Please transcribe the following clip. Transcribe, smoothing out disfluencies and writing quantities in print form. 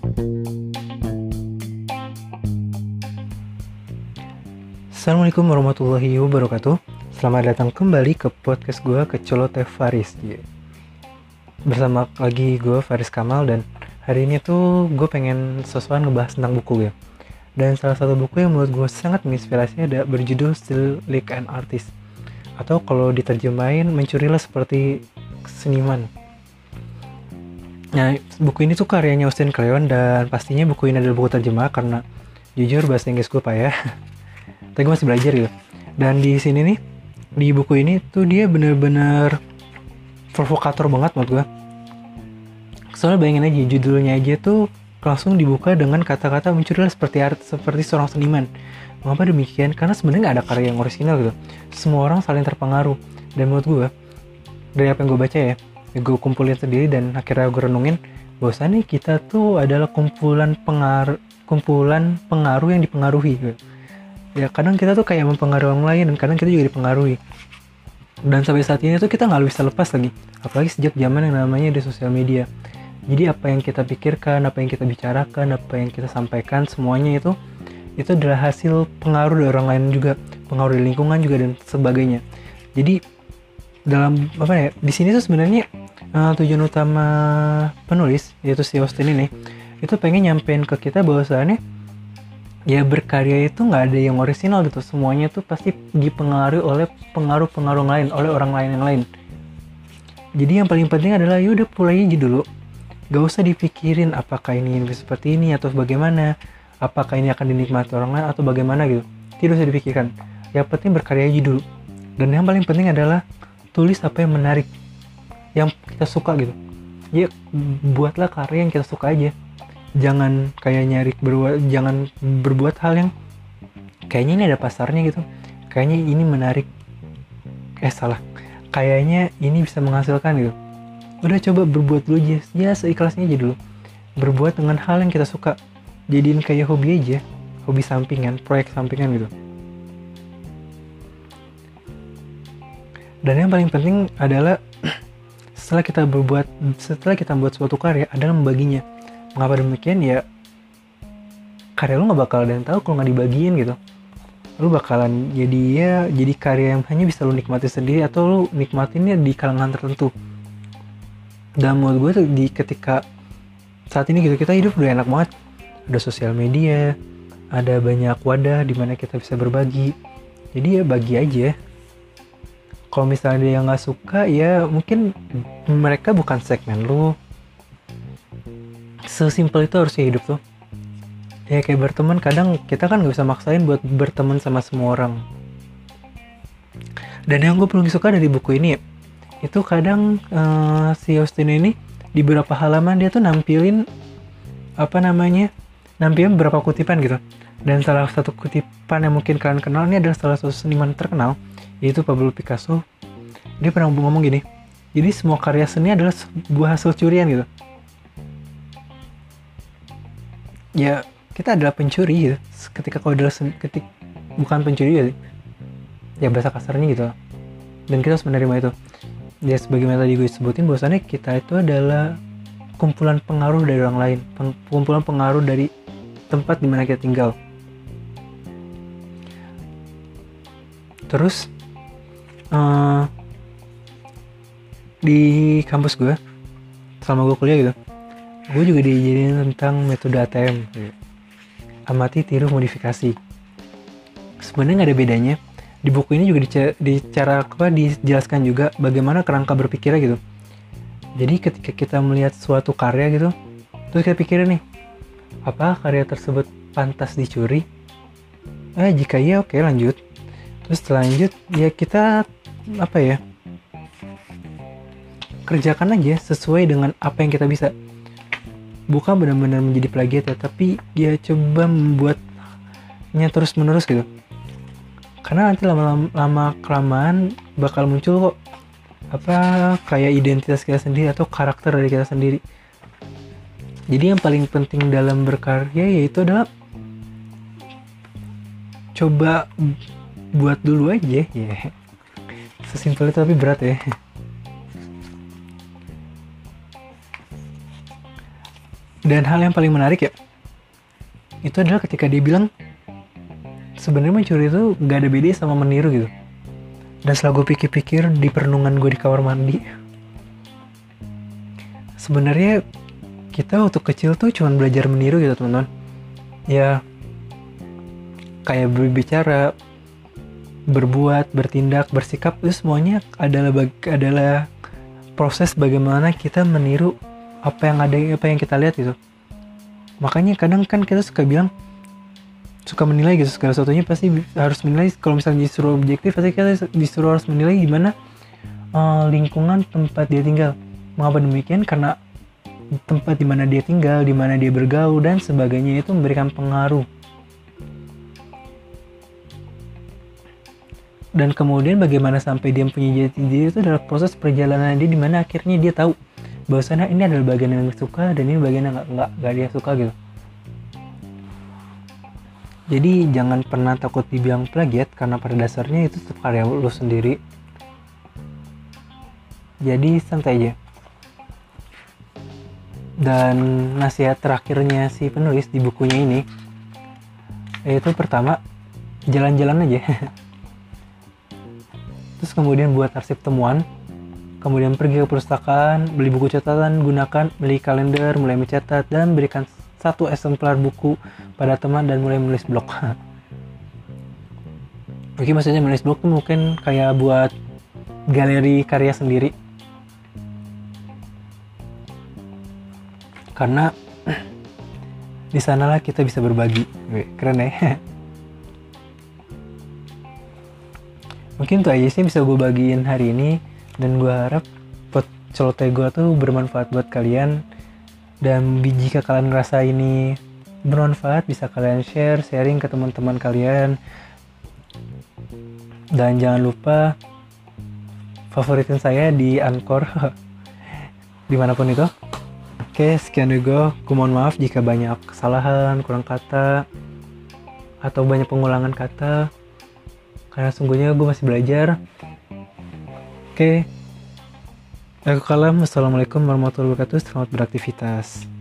Assalamualaikum warahmatullahi wabarakatuh. Selamat datang kembali ke podcast gue, Kecolote Faris. Bersama lagi gue, Faris Kamal. Dan hari ini tuh gue pengen sesuatu ngebahas tentang buku ya. Dan salah satu buku yang menurut gue sangat menginspirasi ada berjudul Still Like an Artist, atau kalau diterjemahin mencurilah seperti seniman. Nah, buku ini tuh karyanya Austin Kleon, dan pastinya buku ini adalah buku terjemah karena jujur bahasa Inggris gue payah. Tapi gue masih belajar gitu. Dan di sini nih, di buku ini tuh dia bener-bener provokator banget menurut gue. Soalnya bayangin aja, judulnya aja tuh langsung dibuka dengan kata-kata mencurilah seperti seorang seniman. Mengapa demikian? Karena sebenarnya nggak ada karya yang orisinal gitu. Semua orang saling terpengaruh. Dan menurut gue, dari apa yang gue baca ya, gue kumpulin sendiri dan akhirnya gue renungin bahwasannya kita tuh adalah kumpulan pengaruh yang dipengaruhi gitu. Ya kadang kita tuh kayak mempengaruhi orang lain, dan kadang kita juga dipengaruhi. Dan sampai saat ini tuh kita nggak bisa lepas lagi, apalagi sejak zaman yang namanya di sosial media. Jadi apa yang kita pikirkan, apa yang kita bicarakan, apa yang kita sampaikan, semuanya itu adalah hasil pengaruh dari orang lain juga, pengaruh dari lingkungan juga dan sebagainya. Jadi dalam di sini tuh sebenarnya tujuan utama penulis, yaitu si Austin ini, itu pengen nyampein ke kita bahwasannya ya berkarya itu nggak ada yang orisinal gitu, semuanya tuh pasti dipengaruhi oleh pengaruh-pengaruh lain, oleh orang lain yang lain. Jadi yang paling penting adalah yaudah mulai aja dulu, gak usah dipikirin apakah ini seperti ini atau bagaimana, apakah ini akan dinikmati orang lain atau bagaimana gitu, tidak usah dipikirkan. Yang penting berkarya aja dulu, dan yang paling penting adalah tulis apa yang menarik, yang kita suka gitu. Ya buatlah karya yang kita suka aja. Jangan kayak jangan berbuat hal yang kayaknya ini ada pasarnya gitu, kayaknya ini menarik, kayaknya ini bisa menghasilkan gitu. Udah coba berbuat dulu aja, ya seikhlasnya aja dulu. Berbuat dengan hal yang kita suka, jadiin kayak hobi aja, hobi sampingan, proyek sampingan gitu. Dan yang paling penting adalah setelah kita membuat suatu karya adalah membaginya. Mengapa demikian? Ya karya lu nggak bakal ada yang tahu kalau nggak dibagiin gitu. Lu bakalan jadi karya yang hanya bisa lu nikmati sendiri, atau lu nikmatinnya di kalangan tertentu. Dan menurut gue tuh ketika saat ini gitu, kita hidup udah enak banget. Ada sosial media, ada banyak wadah di mana kita bisa berbagi. Jadi ya bagi aja. Kalau misalnya dia nggak suka, ya mungkin mereka bukan segmen lu. Sesimpel itu harusnya hidup tuh. Ya kayak berteman, kadang kita kan gak bisa maksain buat berteman sama semua orang. Dan yang gue paling suka dari buku ini, itu kadang si Austin ini di beberapa halaman dia tuh nampilin beberapa kutipan gitu. Dan salah satu kutipan yang mungkin kalian kenal, ini adalah salah satu seniman terkenal, yaitu Pablo Picasso. Dia pernah ngomong gini, jadi semua karya seni adalah sebuah hasil curian gitu. Ya kita adalah pencuri gitu. Ketika kau adalah bukan pencuri ya bahasa kasarnya gitu. Dan kita harus menerima itu. Ya sebagaimana tadi gue sebutin, bahwasannya kita itu adalah kumpulan pengaruh dari orang lain, kumpulan pengaruh dari tempat di mana kita tinggal. Terus di kampus gue selama gue kuliah gitu, gue juga diajarin tentang metode ATM, amati, tiru, modifikasi. Sebenarnya nggak ada bedanya. Di buku ini juga dijelaskan juga bagaimana kerangka berpikirnya gitu. Jadi ketika kita melihat suatu karya gitu, terus kita pikirin nih, apa karya tersebut pantas dicuri? Jika iya, oke, lanjut. Terus lanjut, ya kita kerjakan aja sesuai dengan apa yang kita bisa. Bukan benar-benar menjadi plagiat ya, tapi dia coba membuatnya terus-menerus gitu. Karena nanti lama kelamaan bakal muncul kok kayak identitas kita sendiri atau karakter dari kita sendiri. Jadi yang paling penting dalam berkarya yaitu adalah coba buat dulu aja ya. Sesimpel itu, tapi berat ya. Dan hal yang paling menarik ya, itu adalah ketika dia bilang sebenarnya mencuri itu gak ada beda sama meniru gitu. Dan setelah gue pikir-pikir di perenungan gue di kamar mandi, sebenarnya kita waktu kecil tuh cuma belajar meniru gitu teman-teman. Ya kayak berbicara, berbuat, bertindak, bersikap, itu semuanya adalah proses bagaimana kita meniru apa yang kita lihat gitu. Makanya kadang kan kita suka menilai gitu, segala sesuatunya pasti harus menilai. Kalau misalnya disuruh objektif, pasti kita disuruh harus menilai gimana lingkungan tempat dia tinggal. Mengapa demikian? Karena tempat di mana dia tinggal, di mana dia bergaul dan sebagainya itu memberikan pengaruh. Dan kemudian bagaimana sampai dia punya jati diri itu adalah proses perjalanan dia, di mana akhirnya dia tahu bahwasanya ini adalah bagian yang dia suka dan ini bagian yang nggak dia suka gitu. Jadi jangan pernah takut dibilang plagiat, karena pada dasarnya itu tetap karya lu sendiri. Jadi santai aja. Dan nasihat terakhirnya si penulis di bukunya ini, yaitu pertama, jalan-jalan aja. Terus kemudian buat arsip temuan, kemudian pergi ke perpustakaan, beli buku catatan, beli kalender, mulai mencatat, dan berikan 1 eksemplar buku pada teman dan mulai menulis blog. Oke, maksudnya menulis blog tuh mungkin kayak buat galeri karya sendiri. Karena di sanalah kita bisa berbagi. Keren ya. Mungkin itu aja sih bisa gue bagiin hari ini, dan gue harap celoteh gue tuh bermanfaat buat kalian. Dan jika kalian ngerasa ini bermanfaat, bisa kalian sharing ke teman-teman kalian. Dan jangan lupa favoritin saya di Anchor dimanapun itu. Oke, sekian dulu. Gue mohon maaf jika banyak kesalahan, kurang kata, atau banyak pengulangan kata, karena sungguhnya gue masih belajar. Oke, aku kalam. Assalamualaikum warahmatullahi wabarakatuh. Selamat beraktivitas.